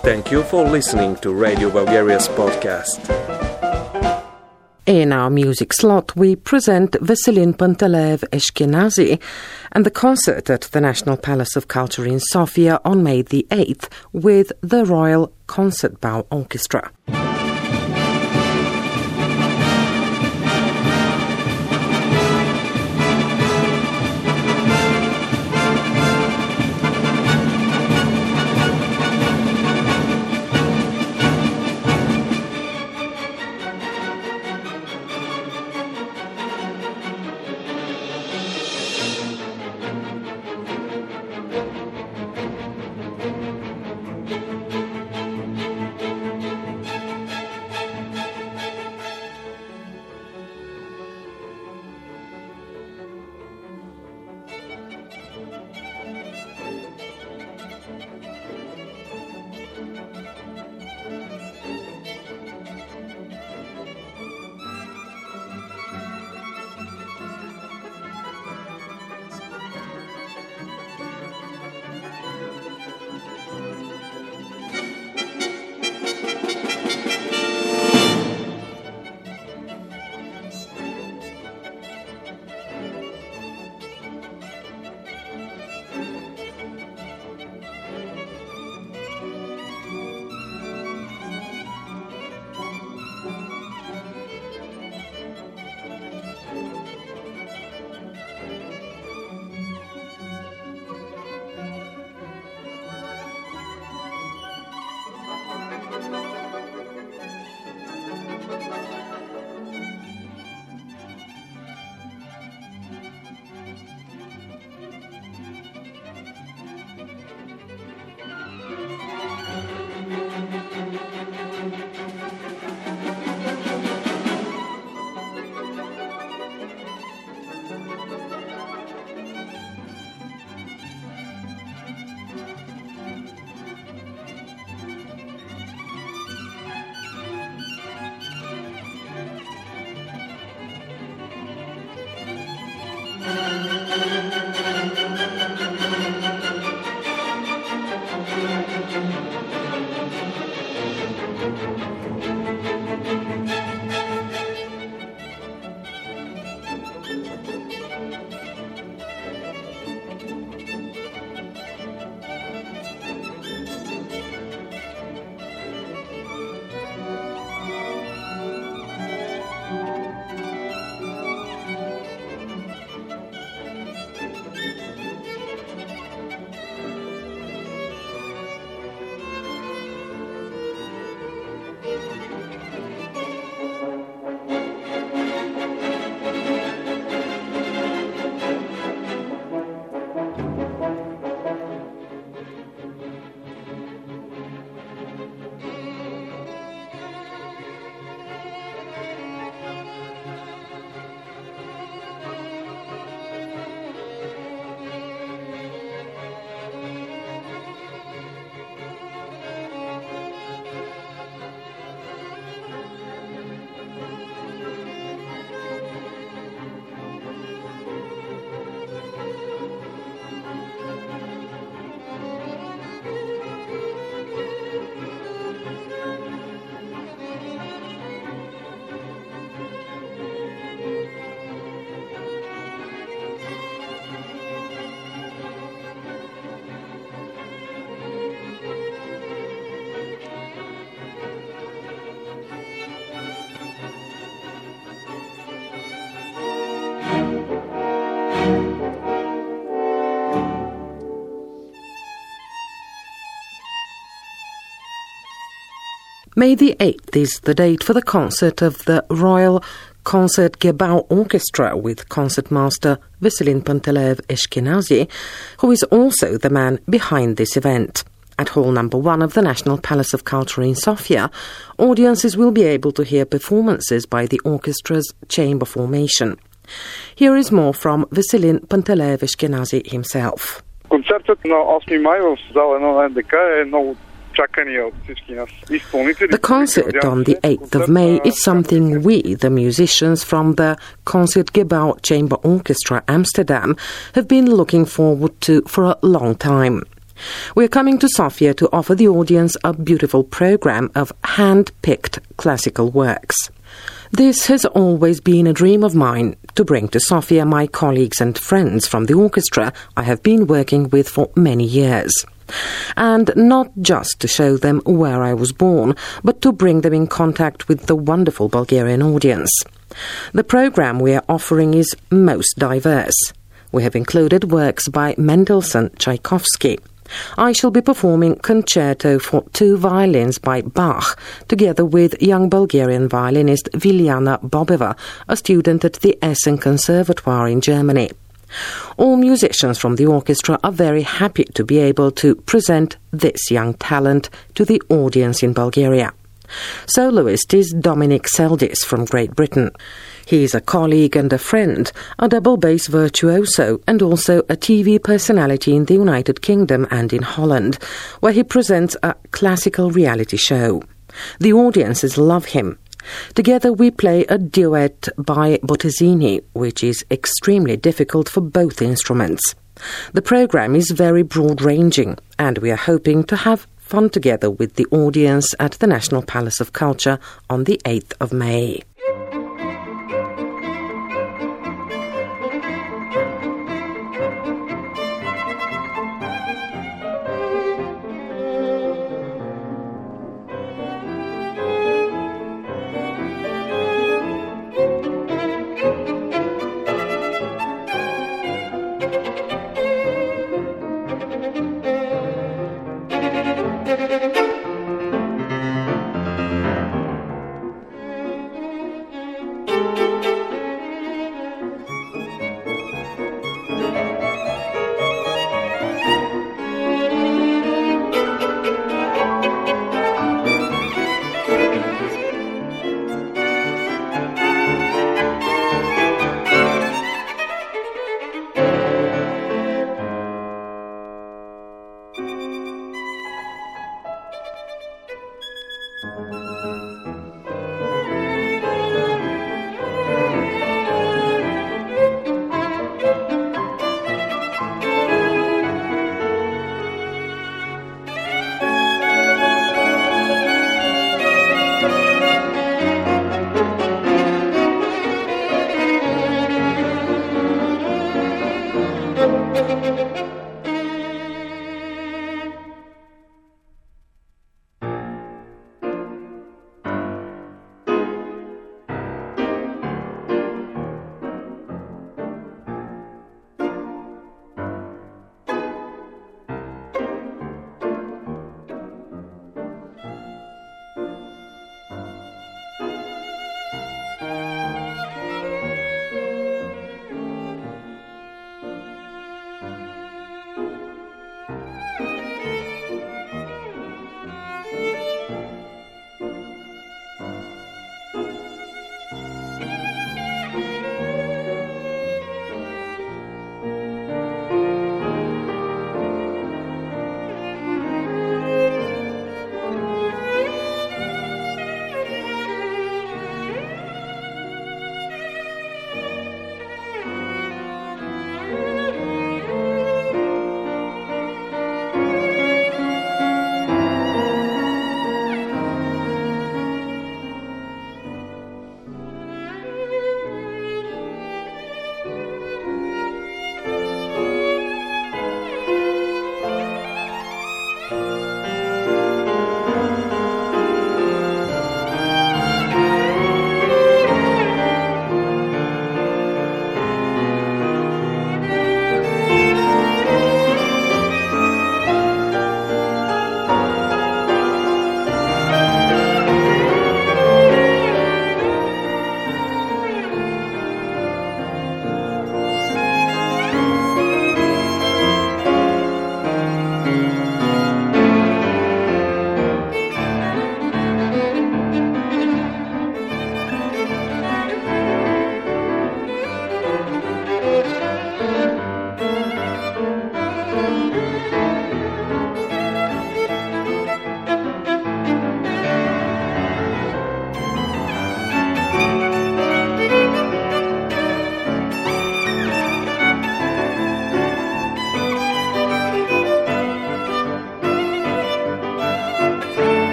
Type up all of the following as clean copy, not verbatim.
Thank you for listening to Radio Bulgaria's podcast. In our music slot, we present Veselin Panteleev Ashkenazy and the concert at the National Palace of Culture in Sofia on May the 8th with the Royal Concertbau Orchestra. May the 8th is the date for the concert of the Royal Concertgebau Orchestra with concertmaster Veselin Panteleev Ashkenazy, who is also the man behind this event. At Hall Number 1 of the National Palace of Culture in Sofia, audiences will be able to hear performances by the orchestra's chamber formation. Here is more from Veselin Panteleev Ashkenazy himself. Концертът на 8 май в зала 1 на НДК е много чакания от всички нас изпълнители. The concert on the 8th of May is something we, the musicians from the Concertgebau Chamber Orchestra Amsterdam, have been looking forward to for a long time. We're coming to Sofia to offer the audience a beautiful program of hand-picked classical works. This has always been a dream of mine, to bring to Sofia my colleagues and friends from the orchestra I have been working with for many years. And not just to show them where I was born, but to bring them in contact with the wonderful Bulgarian audience. The program we are offering is most diverse. We have included works by Mendelssohn, Tchaikovsky. I shall be performing Concerto for 2 violins by Bach, together with young Bulgarian violinist Viliana Bobeva, a student at the Essen Conservatoire in Germany. All musicians from the orchestra are very happy to be able to present this young talent to the audience in Bulgaria. Soloist is Dominic Seldis from Great Britain. He is a colleague and a friend, a double bass virtuoso, and also a TV personality in the United Kingdom and in Holland, where he presents a classical reality show. The audiences love him. Together we play a duet by Bottesini, which is extremely difficult for both instruments. The program is very broad-ranging, and we are hoping to have fun together with the audience at the National Palace of Culture on the 8th of May.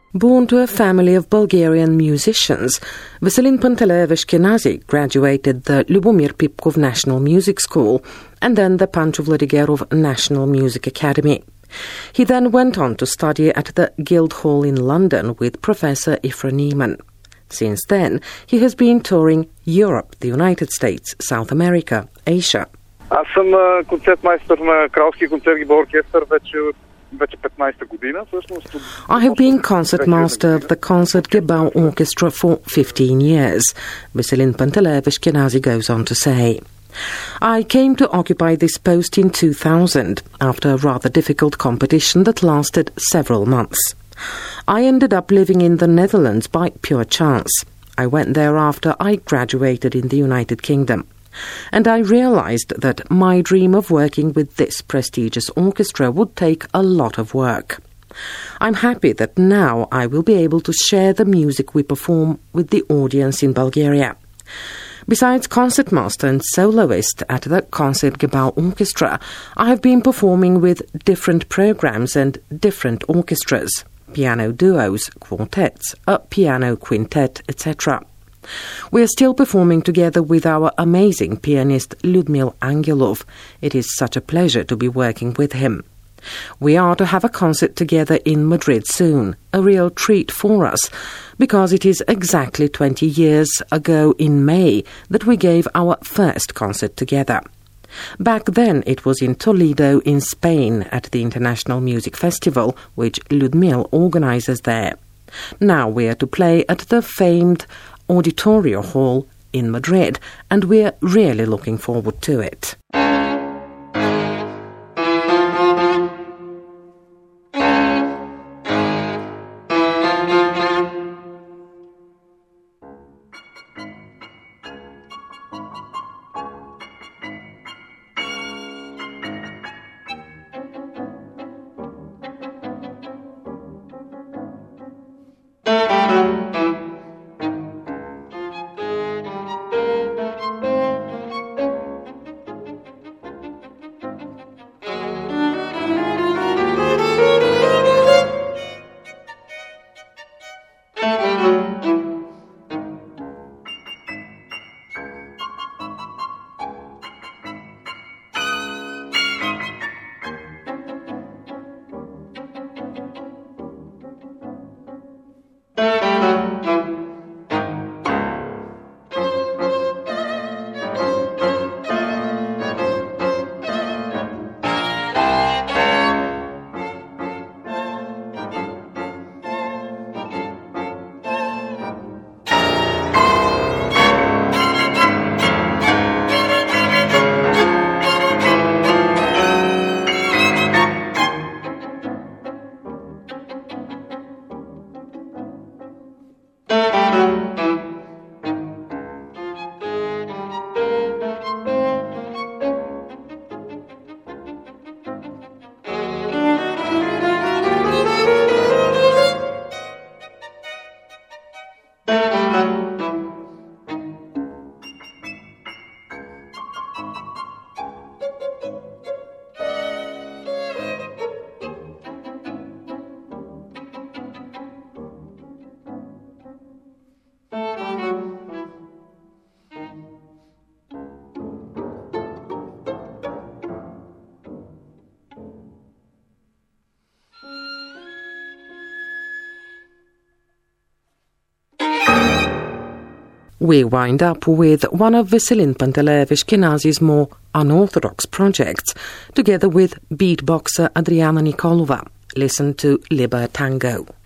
Born to a family of Bulgarian musicians, Veselin Pantelev-Ashkenazy graduated the Lyubomir Pipkov National Music School and then the Pancho Vladigerov National Music Academy. He then went on to study at the Guildhall in London with Professor Ifra Niemann. Since then, he has been touring Europe, the United States, South America, Asia. Аз съм концертмайстър на Кралския концертгибал оркестър вече 15-та година. I have been concertmaster of the Concertgebouw Orchestra for 15 years, Veselin Pantelev-Ashkenazy goes on to say. I came to occupy this post in 2000 after a rather difficult competition that lasted several months. I ended up living in the Netherlands by pure chance. I went there after I graduated in the United Kingdom. And I realized that my dream of working with this prestigious orchestra would take a lot of work. I'm happy that now I will be able to share the music we perform with the audience in Bulgaria. Besides concertmaster and soloist at the Concertgebouw Orchestra, I have been performing with different programs and different orchestras, piano duos, quartets, a piano quintet, etc. We are still performing together with our amazing pianist Lyudmil Angelov. It is such a pleasure to be working with him. We are to have a concert together in Madrid soon, a real treat for us, because it is exactly 20 years ago in May that we gave our first concert together. Back then it was in Toledo in Spain at the International Music Festival, which Lyudmil organizes there. Now we are to play at the famed Auditorio Hall in Madrid, and we're really looking forward to it. We wind up with one of Veselin Pantelev-Ashkenazy's more unorthodox projects, together with beatboxer Adriana Nikolova. Listen to Liber Tango.